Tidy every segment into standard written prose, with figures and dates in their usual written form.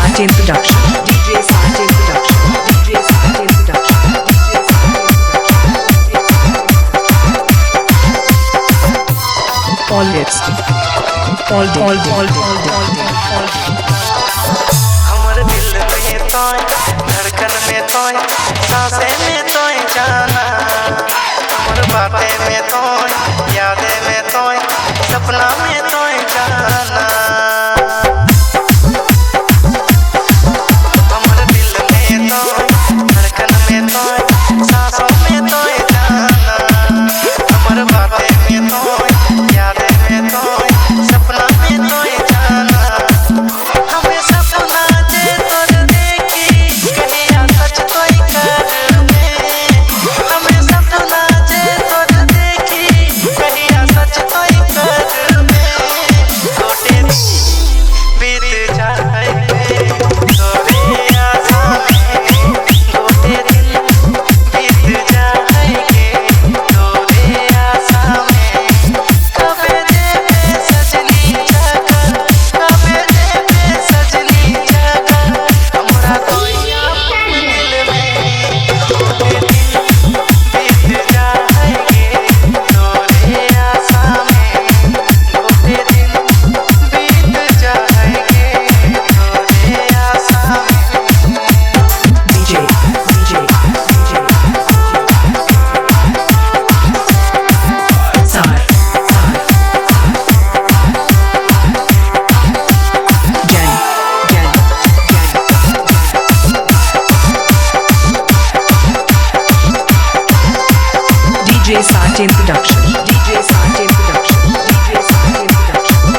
Sartain Production. DJ Sartain Production. DJ Sartain Production. DJ Sartain Production. All hits. All. हमर दिल में तोय धड़कन में तोय सांसें में तोय जाना हमर बातें में तोय यादें में तोय सपना में तोय जाना हमर दिल में तोय धड़कन में तोय सांसों में तोय जाना हमर बातें में तोय यादें में तोय सपना में तोय जाना हमें सपना जे तोर देखी कहिया सच तोय कर में हमें सपना जे तोर देखी कहिया सच तोय कर में गोटे बीत जाए तोरे आशा में गोटे दिन बीत जाएंगे तोरे आशा में कबे देवे सजनी जगह कबे देवे सजनी जगह हमरा कोई अपन दिल में गोटे दिन बीत जाएंगे तोरे आशा में गोटे दिन बीत जाएंगे तोरे आशा में DJ Sar. Jen. DJ Sartain Production. DJ Sartain Production. DJ Sartain Production.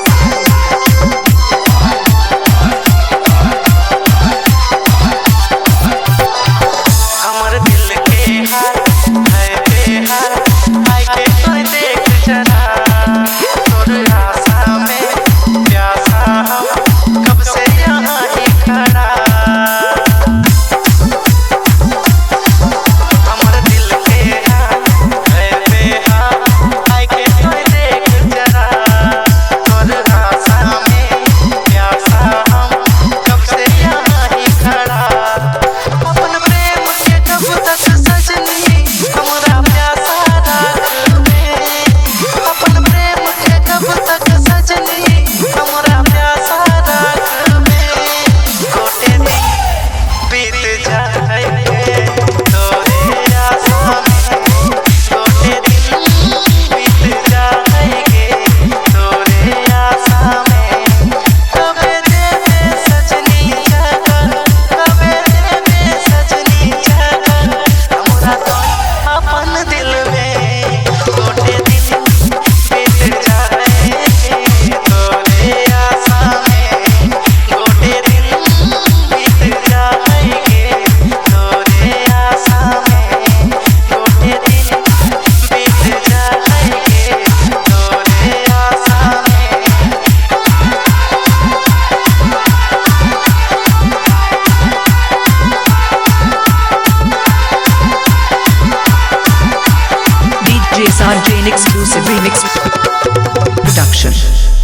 हमर दिल के हाल है बेहाल आइ के तोय देख जरा तोर आशा में प्यासा हम कब से यहाँ ही खड़ा हमर दिल के हाल है बेहाल आइ के तोय देख जरा तोर आशा में प्यासा हम कब से यहाँ ही खड़ा अपन प्रेम के जब तक सजनी हमरा प्यासा रात में अपन प्रेम के जब तक सजनी हमरा प्यासा रात में गोटे दिन बीत जाएंगे तोरे आशा में गोटे दिन बीत जाएंगे तोरे आशा में कबे देवे सजनी जगह कबे देवे सजनी जगह हमरा तो अपन दिल में गोटे दिन बीत जाएंगे तोरे आशा में गोटे दिन बीत जाएंगे तोरे आशा में गोटे दिन बीत जाएंगे तोरे आशा में DJ Sartain Exclusive Remix Production.